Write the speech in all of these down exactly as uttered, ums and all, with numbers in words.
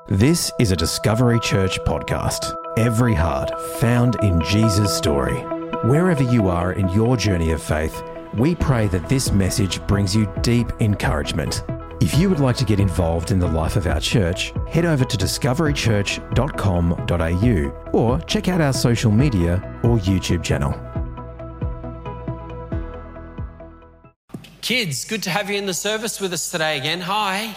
This is a Discovery Church podcast. Every heart found in Jesus' story. Wherever you are in your journey of faith, we pray that this message brings you deep encouragement. If you would like to get involved in the life of our church, head over to discovery church dot com dot a u or check out our social media or YouTube channel. Kids, good to have you in the service with us today again. Hi.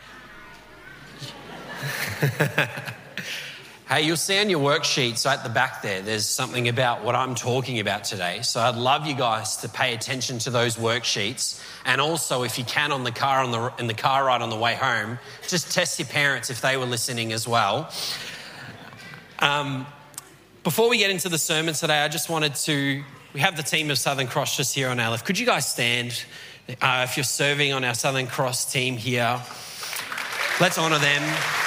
Hey, you'll see on your worksheets at the back there, there's something about what I'm talking about today. So I'd love you guys to pay attention to those worksheets. And also, if you can, on the car on the in the car ride on the way home, just test your parents if they were listening as well. Um, before we get into the sermon today, I just wanted to, we have the team of Southern Cross just here on our left. Could you guys stand uh, if you're serving on our Southern Cross team here? Let's honour them.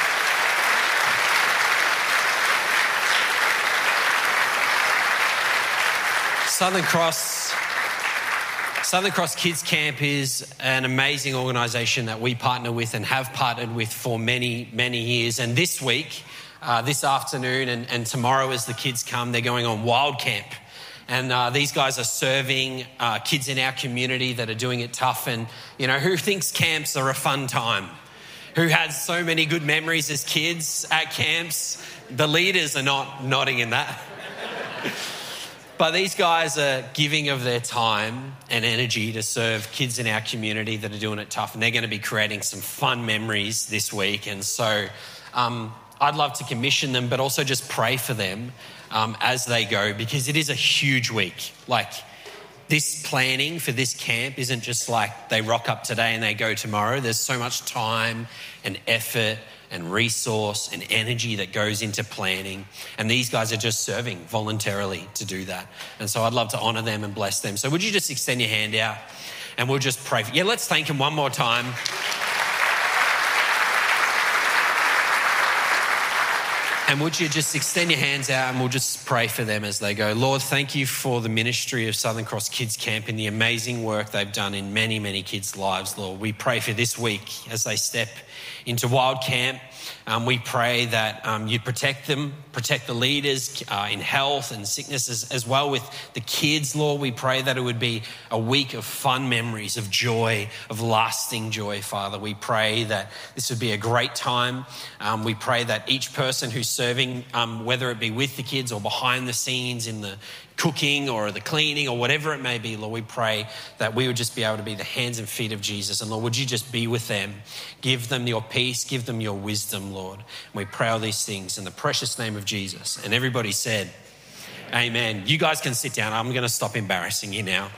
Southern Cross, Southern Cross Kids Camp is an amazing organisation that we partner with and have partnered with for many, many years. And this week, uh, this afternoon and, and tomorrow as the kids come, they're going on Wild Camp. And uh, these guys are serving uh, kids in our community that are doing it tough. And, you know, who thinks camps are a fun time? Who had so many good memories as kids at camps? The leaders are not nodding in that. But these guys are giving of their time and energy to serve kids in our community that are doing it tough. And they're going to be creating some fun memories this week. And so um, I'd love to commission them, but also just pray for them um, as they go, because it is a huge week. Like, this planning for this camp isn't just like they rock up today and they go tomorrow. There's so much time and effort and resource and energy that goes into planning. And these guys are just serving voluntarily to do that. And so I'd love to honour them and bless them. So would you just extend your hand out and we'll just pray. For, yeah, let's thank them one more time. And would you just extend your hands out and we'll just pray for them as they go. Lord, thank you for the ministry of Southern Cross Kids Camp and the amazing work they've done in many, many kids' lives, Lord. We pray for this week as they step into Wild Camp. Um, we pray that um, you protect them, protect the leaders uh, in health and sickness as, as well with the kids, Lord. We pray that it would be a week of fun memories, of joy, of lasting joy, Father. We pray that this would be a great time. Um, we pray that each person who's serving, um, whether it be with the kids or behind the scenes in the cooking or the cleaning or whatever it may be, Lord, we pray that we would just be able to be the hands and feet of Jesus. And Lord, would you just be with them? Give them your peace, give them your wisdom, Lord. And we pray all these things in the precious name of Jesus. And everybody said, amen. You guys can sit down. I'm going to stop embarrassing you now.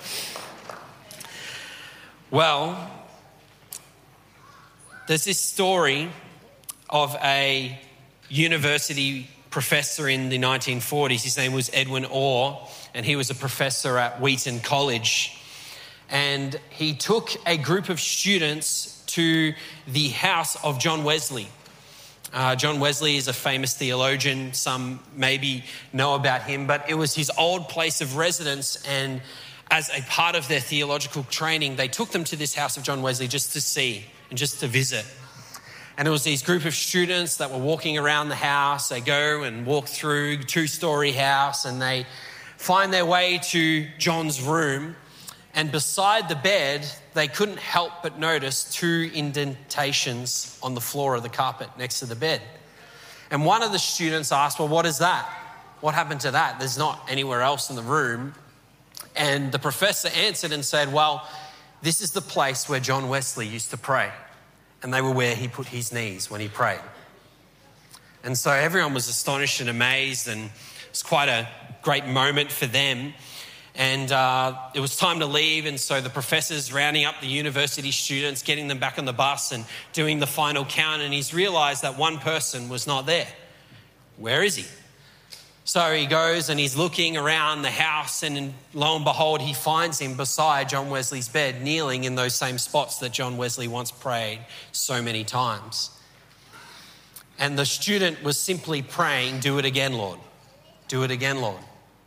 Well, there's this story of a university professor in the nineteen forties. His name was Edwin Orr, and he was a professor at Wheaton College. And he took a group of students to the house of John Wesley. Uh, John Wesley is a famous theologian. Some maybe know about him, but it was his old place of residence. And as a part of their theological training, they took them to this house of John Wesley just to see and just to visit. And it was these group of students that were walking around the house. They go and walk through a two-story house and they find their way to John's room. And beside the bed, they couldn't help but notice two indentations on the floor of the carpet next to the bed. And one of the students asked, well, what is that? What happened to that? There's not anywhere else in the room. And the professor answered and said, well, this is the place where John Wesley used to pray. And they were where he put his knees when he prayed. And so everyone was astonished and amazed, and it was quite a great moment for them. And uh, it was time to leave, and so the professor's rounding up the university students, getting them back on the bus and doing the final count, and he's realised that one person was not there. Where is he? So he goes and he's looking around the house, and lo and behold, he finds him beside John Wesley's bed, kneeling in those same spots that John Wesley once prayed so many times. And the student was simply praying, do it again, Lord. Do it again, Lord.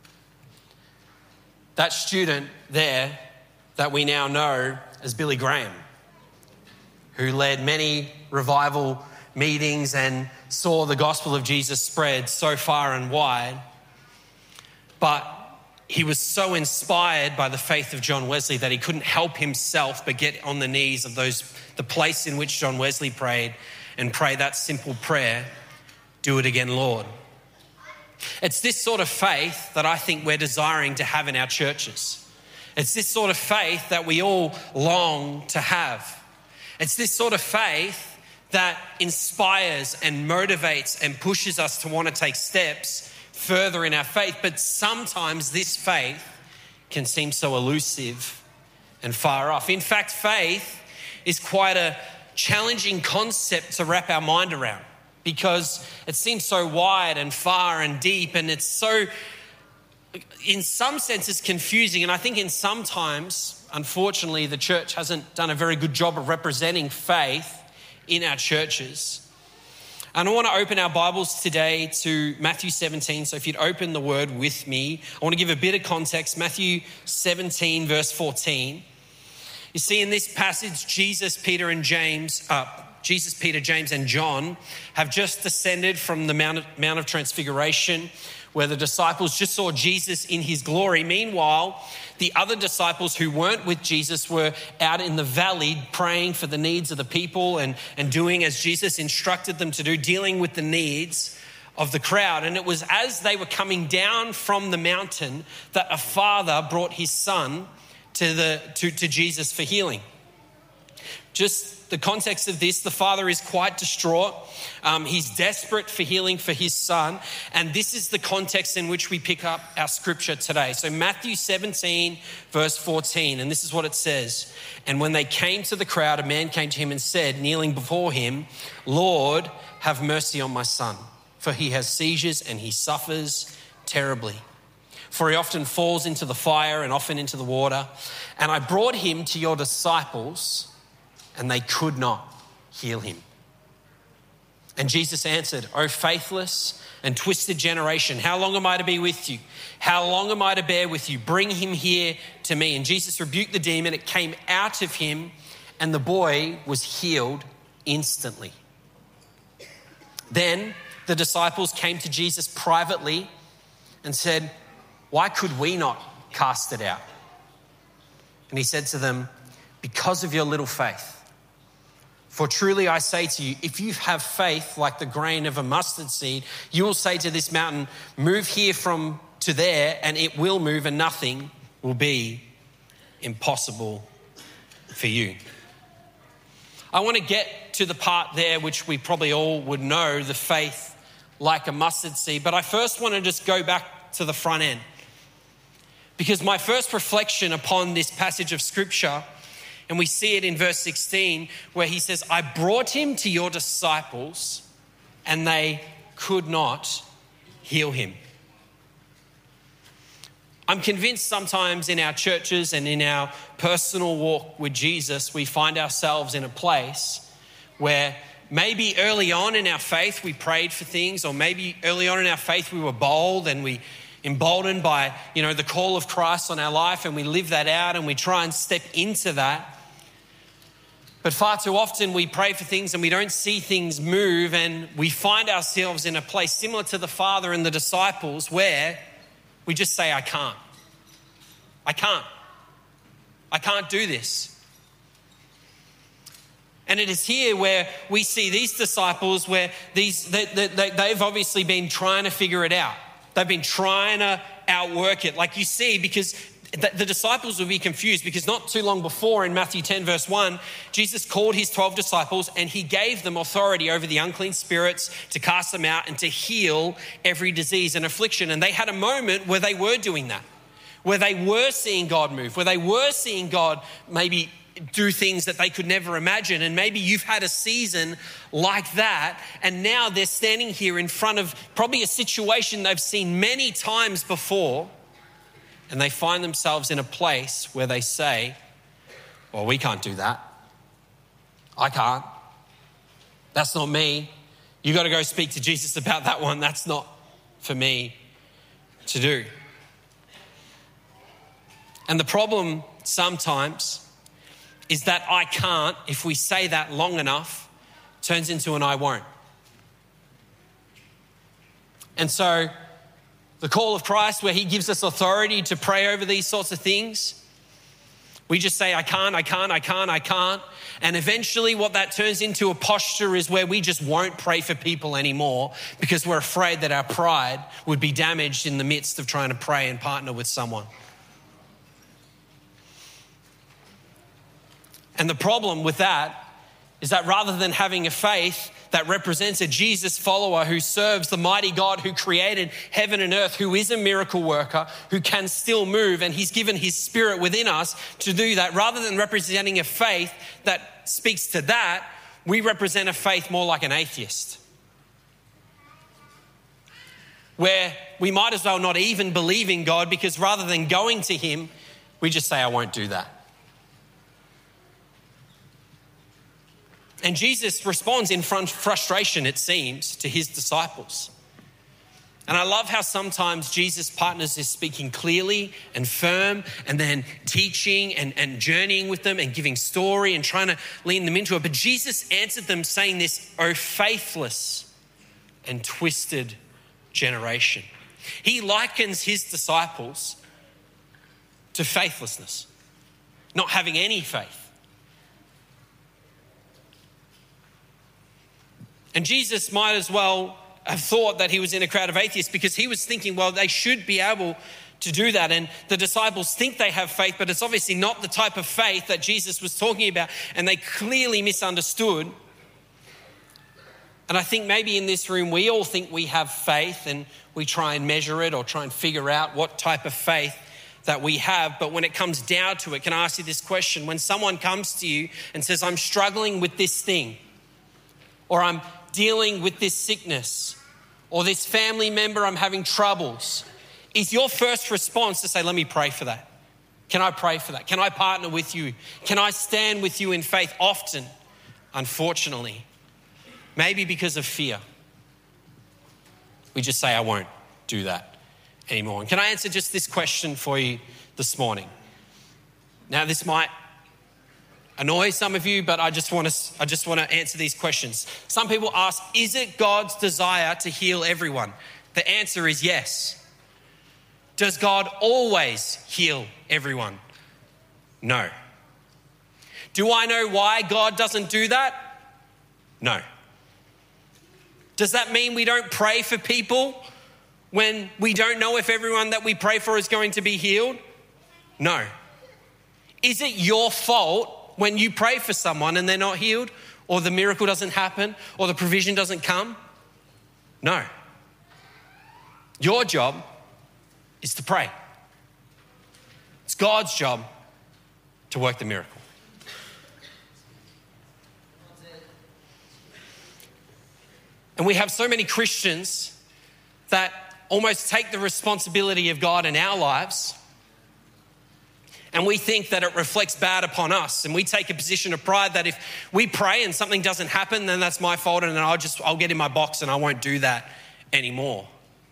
That student there that we now know as Billy Graham, who led many revival meetings and saw the gospel of Jesus spread so far and wide. But he was so inspired by the faith of John Wesley that he couldn't help himself but get on the knees of those, the place in which John Wesley prayed, and pray that simple prayer, "Do it again, Lord." It's this sort of faith that I think we're desiring to have in our churches. It's this sort of faith that we all long to have. It's this sort of faith that inspires and motivates and pushes us to want to take steps further in our faith. But sometimes this faith can seem so elusive and far off. In fact, faith is quite a challenging concept to wrap our mind around, because it seems so wide and far and deep, and it's so, in some senses, confusing. And I think in some times, unfortunately, the church hasn't done a very good job of representing faith in our churches. And I want to open our Bibles today to Matthew seventeen. So if you'd open the word with me, I want to give a bit of context. Matthew seventeen, verse fourteen. You see, in this passage, Jesus, Peter, and James, uh, Jesus, Peter, James, and John have just descended from the Mount of, Mount of Transfiguration, where the disciples just saw Jesus in his glory. Meanwhile, the other disciples who weren't with Jesus were out in the valley praying for the needs of the people and, and doing as Jesus instructed them to do, dealing with the needs of the crowd. And it was as they were coming down from the mountain that a father brought his son to the to, to Jesus for healing. Just the context of this, the father is quite distraught. Um, he's desperate for healing for his son. And this is the context in which we pick up our scripture today. So Matthew seventeen, verse fourteen, and this is what it says. "And when they came to the crowd, a man came to him and said, kneeling before him, 'Lord, have mercy on my son, for he has seizures and he suffers terribly. For he often falls into the fire and often into the water. And I brought him to your disciples, and they could not heal him.' And Jesus answered, 'O faithless and twisted generation, how long am I to be with you? How long am I to bear with you? Bring him here to me.' And Jesus rebuked the demon. It came out of him, and the boy was healed instantly. Then the disciples came to Jesus privately and said, 'Why could we not cast it out?' And he said to them, 'Because of your little faith. For truly I say to you, if you have faith like the grain of a mustard seed, you will say to this mountain, move here from to there, and it will move, and nothing will be impossible for you.'" I want to get to the part there which we probably all would know, the faith like a mustard seed. But I first want to just go back to the front end, because my first reflection upon this passage of scripture, and we see it in verse sixteen, where he says, "I brought him to your disciples and they could not heal him." I'm convinced sometimes in our churches and in our personal walk with Jesus, we find ourselves in a place where maybe early on in our faith we prayed for things, or maybe early on in our faith we were bold and we emboldened by, you know, the call of Christ on our life, and we live that out and we try and step into that. But far too often we pray for things and we don't see things move, and we find ourselves in a place similar to the Father and the disciples where we just say, I can't. I can't. I can't do this. And it is here where we see these disciples where these they, they, they've obviously been trying to figure it out. They've been trying to outwork it. Like you see, because the, the disciples will be confused, because not too long before in Matthew ten verse one, Jesus called his twelve disciples and he gave them authority over the unclean spirits to cast them out and to heal every disease and affliction. And they had a moment where they were doing that, where they were seeing God move, where they were seeing God maybe do things that they could never imagine. And maybe you've had a season like that, and now they're standing here in front of probably a situation they've seen many times before, and they find themselves in a place where they say, well, we can't do that. I can't. That's not me. You got to go speak to Jesus about that one. That's not for me to do. And the problem sometimes is that I can't, if we say that long enough, turns into an I won't. And so the call of Christ, where he gives us authority to pray over these sorts of things, we just say, I can't, I can't, I can't, I can't. And eventually what that turns into a posture is where we just won't pray for people anymore because we're afraid that our pride would be damaged in the midst of trying to pray and partner with someone. And the problem with that is that rather than having a faith that represents a Jesus follower who serves the mighty God who created heaven and earth, who is a miracle worker, who can still move, and he's given his spirit within us to do that, rather than representing a faith that speaks to that, we represent a faith more like an atheist, where we might as well not even believe in God, because rather than going to him, we just say, I won't do that. And Jesus responds in frustration, it seems, to his disciples. And I love how sometimes Jesus partners is speaking clearly and firm, and then teaching and, and journeying with them and giving story and trying to lean them into it. But Jesus answered them saying this, "O faithless and twisted generation." He likens his disciples to faithlessness, not having any faith. And Jesus might as well have thought that he was in a crowd of atheists, because he was thinking, well, they should be able to do that. And the disciples think they have faith, but it's obviously not the type of faith that Jesus was talking about. And they clearly misunderstood. And I think maybe in this room, we all think we have faith, and we try and measure it or try and figure out what type of faith that we have. But when it comes down to it, can I ask you this question? When someone comes to you and says, I'm struggling with this thing, or I'm dealing with this sickness, or this family member, I'm having troubles, is your first response to say, let me pray for that? Can I pray for that? Can I partner with you? Can I stand with you in faith? Often, unfortunately, maybe because of fear, we just say, I won't do that anymore. And can I answer just this question for you this morning? Now, this might annoy some of you, but I just want to I just want to answer these questions. Some people ask, is it God's desire to heal everyone? The answer is yes. Does God always heal everyone? No. Do I know why God doesn't do that? No. Does that mean we don't pray for people when we don't know if everyone that we pray for is going to be healed? No. Is it your fault when you pray for someone and they're not healed, or the miracle doesn't happen, or the provision doesn't come? No. Your job is to pray. It's God's job to work the miracle. And we have so many Christians that almost take the responsibility of God in our lives, and we think that it reflects bad upon us. And we take a position of pride that if we pray and something doesn't happen, then that's my fault, and then I'll just, I'll get in my box and I won't do that anymore.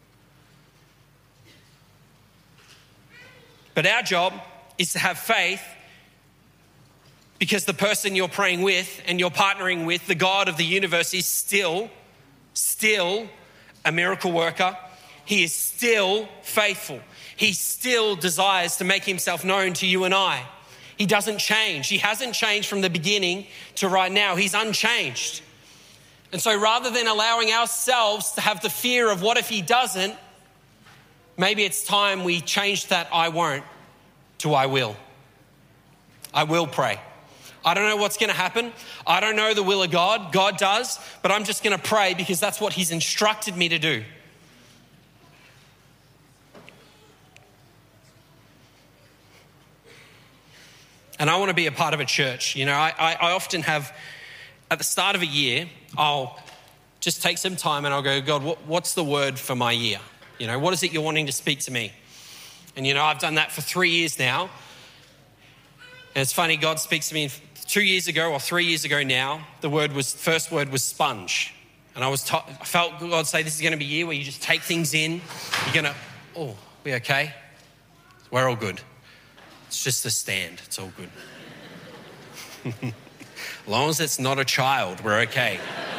But our job is to have faith, because the person you're praying with and you're partnering with, the God of the universe, is still, still a miracle worker. He is still faithful. He still desires to make himself known to you and I. He doesn't change. He hasn't changed from the beginning to right now. He's unchanged. And so rather than allowing ourselves to have the fear of what if he doesn't, maybe it's time we change that I won't to I will. I will pray. I don't know what's going to happen. I don't know the will of God. God does. But I'm just going to pray because that's what he's instructed me to do. And I want to be a part of a church. You know, I, I, I often have, at the start of a year, I'll just take some time and I'll go, God, what, what's the word for my year? You know, what is it you're wanting to speak to me? And, you know, I've done that for three years now. And it's funny, God speaks to me two years ago or three years ago now. The word was, first word was sponge. And I was, t- I felt God say, this is going to be a year where you just take things in. You're going to, oh, we okay? We're all good. It's just a stand. It's all good. As long as it's not a child, we're okay.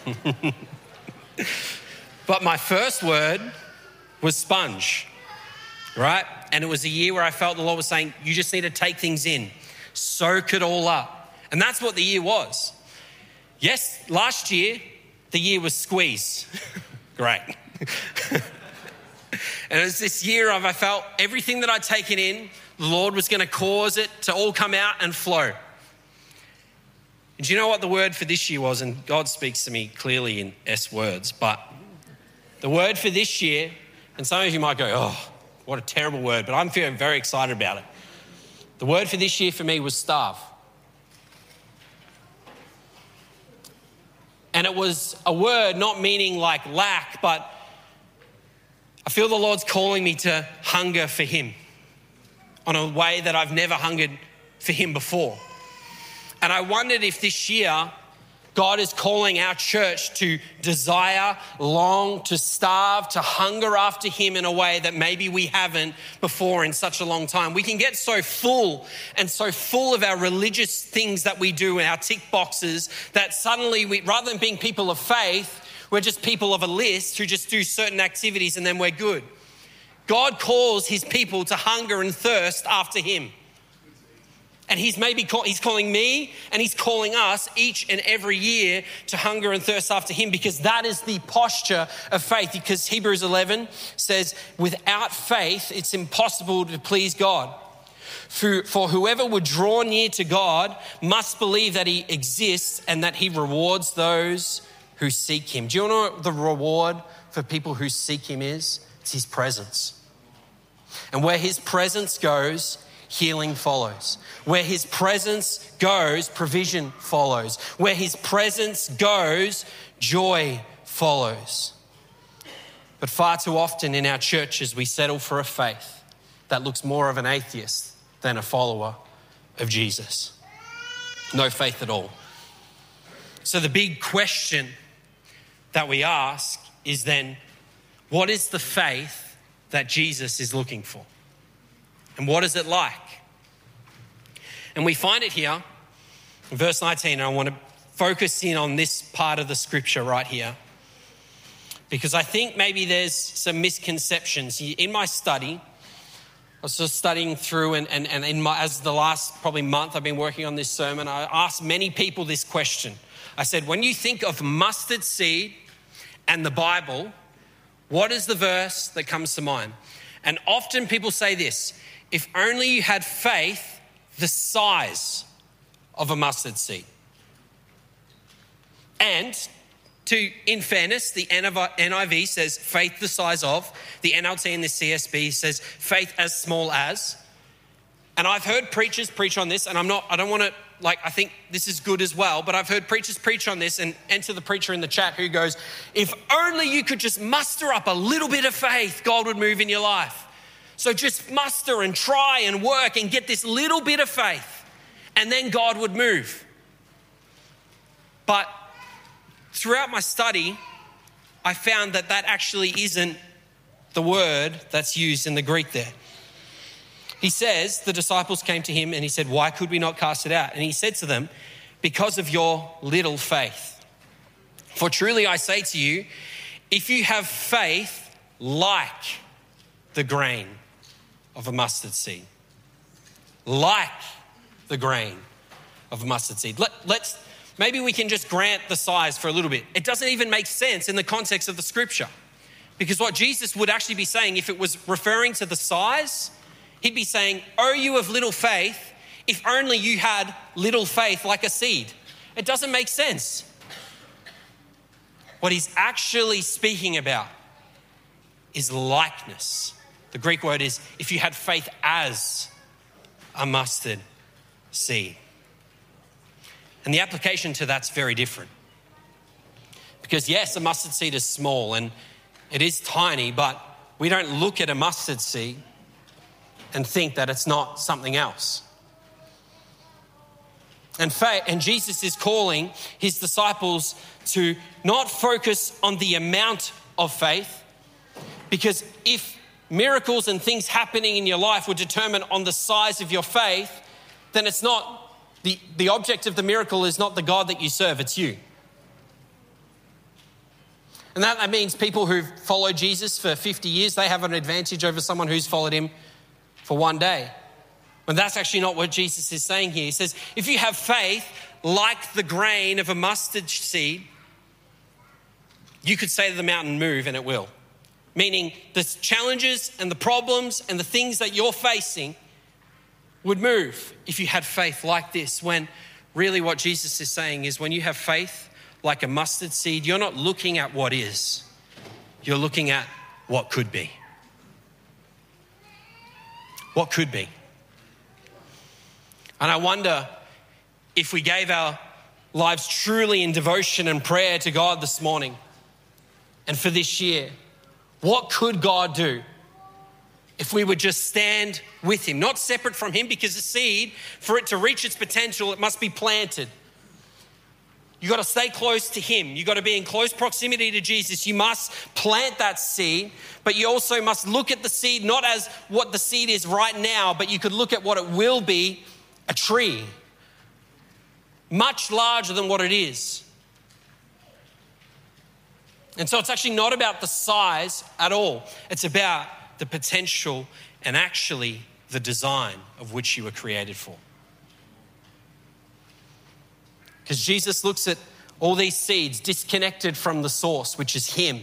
But my first word was sponge, right? And it was a year where I felt the Lord was saying, you just need to take things in, soak it all up. And that's what the year was. Yes, last year, the year was squeeze. Great. And it was this year of I felt everything that I'd taken in, the Lord was going to cause it to all come out and flow. And do you know what the word for this year was? And God speaks to me clearly in S words, but the word for this year, and some of you might go, oh, what a terrible word, but I'm feeling very excited about it. The word for this year for me was starve. And it was a word not meaning like lack, but I feel the Lord's calling me to hunger for him on a way that I've never hungered for him before. And I wondered if this year God is calling our church to desire, long, to starve, to hunger after him in a way that maybe we haven't before in such a long time. We can get so full and so full of our religious things that we do in our tick boxes that suddenly, we, rather than being people of faith, we're just people of a list who just do certain activities and then we're good. God calls his people to hunger and thirst after him. And he's maybe call, he's calling me and he's calling us each and every year to hunger and thirst after him, because that is the posture of faith. Because Hebrews eleven says, without faith, it's impossible to please God. For, for whoever would draw near to God must believe that he exists and that he rewards those who seek him. Do you know what the reward for people who seek him is? It's his presence. And where his presence goes, healing follows. Where his presence goes, provision follows. Where his presence goes, joy follows. But far too often in our churches, we settle for a faith that looks more of an atheist than a follower of Jesus. No faith at all. So the big question that we ask is then, what is the faith that Jesus is looking for? And what is it like? And we find it here in verse nineteen. And I want to focus in on this part of the scripture right here, because I think maybe there's some misconceptions. In my study, I was just studying through, and, and, and in my, as the last probably month I've been working on this sermon, I asked many people this question. I said, when you think of mustard seed and the Bible, what is the verse that comes to mind? And often people say this: if only you had faith the size of a mustard seed. And to, in fairness, the N I V says faith the size of. The N L T and the C S B says faith as small as. And I've heard preachers preach on this, and I'm not, I don't want to, like, I think this is good as well, but I've heard preachers preach on this, and enter the preacher in the chat who goes, if only you could just muster up a little bit of faith, God would move in your life. So just muster and try and work and get this little bit of faith, and then God would move. But throughout my study, I found that that actually isn't the word that's used in the Greek there. He says, the disciples came to him and he said, why could we not cast it out? And he said to them, because of your little faith. For truly I say to you, if you have faith like the grain of a mustard seed, like the grain of a mustard seed. Let, let's, maybe we can just grant the size for a little bit. It doesn't even make sense in the context of the scripture, because what Jesus would actually be saying, if it was referring to the size, he'd be saying, oh, you of little faith, if only you had little faith like a seed. It doesn't make sense. What he's actually speaking about is likeness. The Greek word is if you had faith as a mustard seed. And the application to that's very different. Because yes, a mustard seed is small and it is tiny, but we don't look at a mustard seed and think that it's not something else. And faith, and Jesus is calling his disciples to not focus on the amount of faith, because if miracles and things happening in your life were determined on the size of your faith, then it's not, the, the object of the miracle is not the God that you serve, it's you. And that, that means people who've followed Jesus for fifty years, they have an advantage over someone who's followed him for one day. But that's actually not what Jesus is saying here. He says, if you have faith like the grain of a mustard seed, you could say to the mountain, move, and it will. Meaning the challenges and the problems and the things that you're facing would move if you had faith like this. When really what Jesus is saying is when you have faith like a mustard seed, you're not looking at what is, you're looking at what could be. What could be. And I wonder if we gave our lives truly in devotion and prayer to God this morning and for this year, what could God do if we would just stand with him, not separate from him, because the seed, for it to reach its potential, it must be planted. You got to stay close to him. You got to be in close proximity to Jesus. You must plant that seed, but you also must look at the seed not as what the seed is right now, but you could look at what it will be, a tree, much larger than what it is. And so it's actually not about the size at all. It's about the potential and actually the design of which you were created for. Because Jesus looks at all these seeds disconnected from the source, which is him.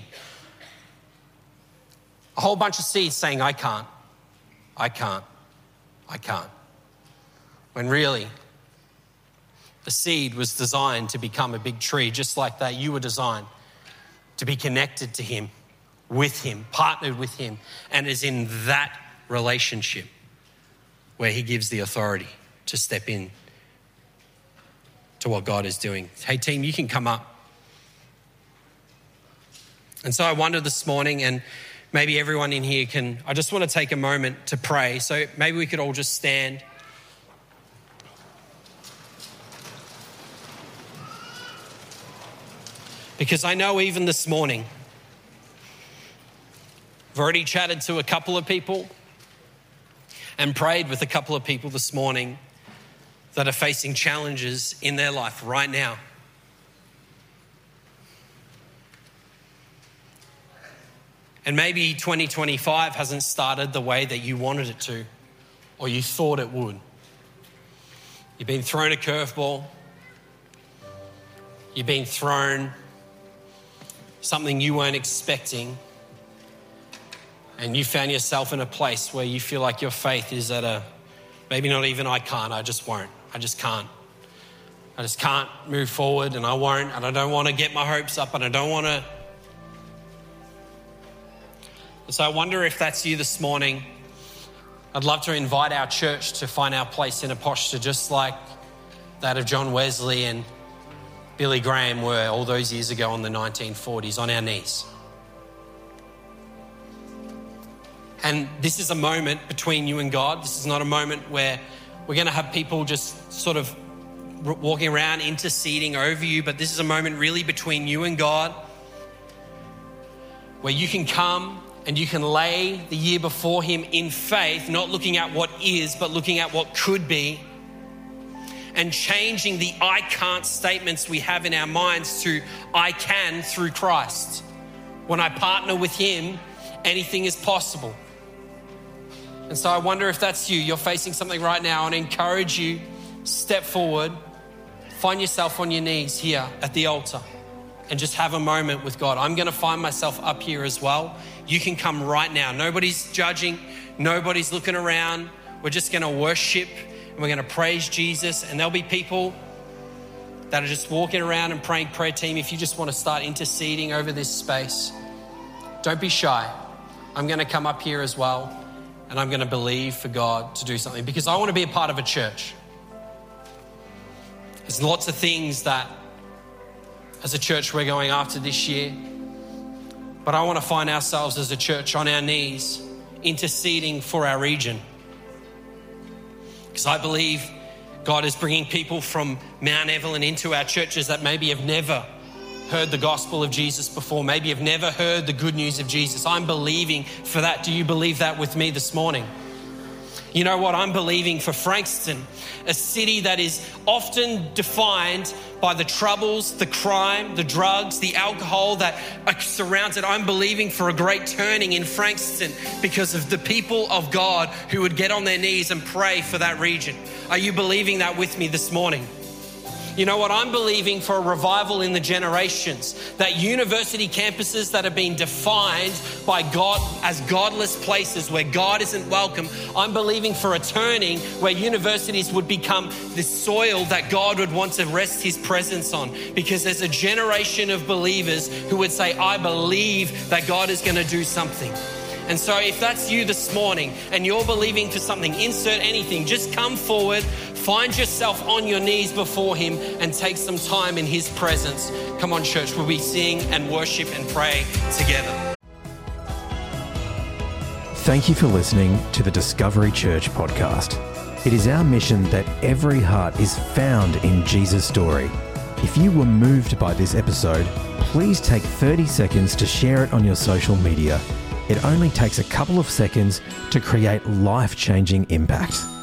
A whole bunch of seeds saying, I can't, I can't, I can't. When really, the seed was designed to become a big tree. Just like that, you were designed to be connected to him, with him, partnered with him, and is in that relationship where he gives the authority to step in to what God is doing. Hey team, you can come up. And so I wonder this morning, and maybe everyone in here can, I just want to take a moment to pray. So maybe we could all just stand. Because I know even this morning, I've already chatted to a couple of people and prayed with a couple of people this morning that are facing challenges in their life right now. And maybe twenty twenty-five hasn't started the way that you wanted it to or you thought it would. You've been thrown a curveball. You've been thrown something you weren't expecting, and you found yourself in a place where you feel like your faith is at a, maybe not even I can't, I just won't, I just can't. I just can't move forward, and I won't, and I don't want to get my hopes up, and I don't want to. So I wonder if that's you this morning. I'd love to invite our church to find our place in a posture just like that of John Wesley and Billy Graham were all those years ago in the nineteen forties, on our knees. And this is a moment between you and God. This is not a moment where we're going to have people just sort of walking around interceding over you, but this is a moment really between you and God where you can come and you can lay the year before him in faith, not looking at what is, but looking at what could be, and changing the I can't statements we have in our minds to I can through Christ. When I partner with him, anything is possible. And so I wonder if that's you. You're facing something right now, and I encourage you, step forward, find yourself on your knees here at the altar and just have a moment with God. I'm going to find myself up here as well. You can come right now. Nobody's judging. Nobody's looking around. We're just going to worship. And we're going to praise Jesus, and there'll be people that are just walking around and praying. Prayer team, if you just want to start interceding over this space, don't be shy. I'm going to come up here as well, and I'm going to believe for God to do something, because I want to be a part of a church. There's lots of things that as a church we're going after this year, but I want to find ourselves as a church on our knees interceding for our region. Because I believe God is bringing people from Mount Evelyn into our churches that maybe have never heard the gospel of Jesus before, maybe have never heard the good news of Jesus. I'm believing for that. Do you believe that with me this morning? You know what? I'm believing for Frankston, a city that is often defined by the troubles, the crime, the drugs, the alcohol that surrounds it. I'm believing for a great turning in Frankston because of the people of God who would get on their knees and pray for that region. Are you believing that with me this morning? You know what? I'm believing for a revival in the generations, that university campuses that have been defined by God as godless places where God isn't welcome. I'm believing for a turning where universities would become the soil that God would want to rest his presence on, because there's a generation of believers who would say, I believe that God is going to do something. And so if that's you this morning and you're believing for something, insert anything, just come forward, find yourself on your knees before him and take some time in his presence. Come on, church, we'll be sing and worship and pray together. Thank you for listening to the Discovery Church podcast. It is our mission that every heart is found in Jesus' story. If you were moved by this episode, please take thirty seconds to share it on your social media. It only takes a couple of seconds to create life-changing impact.